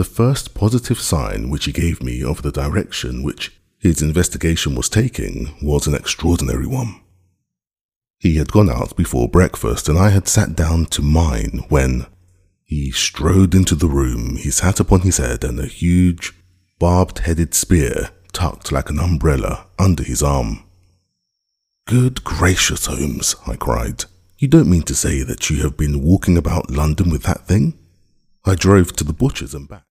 The first positive sign which he gave me of the direction which his investigation was taking was an extraordinary one. He had gone out before breakfast and I had sat down to mine when he strode into the room, his hat upon his head and a huge, barbed-headed spear tucked like an umbrella under his arm. "Good gracious, Holmes," I cried. "You don't mean to say that you have been walking about London with that thing?" I drove to the butcher's and back.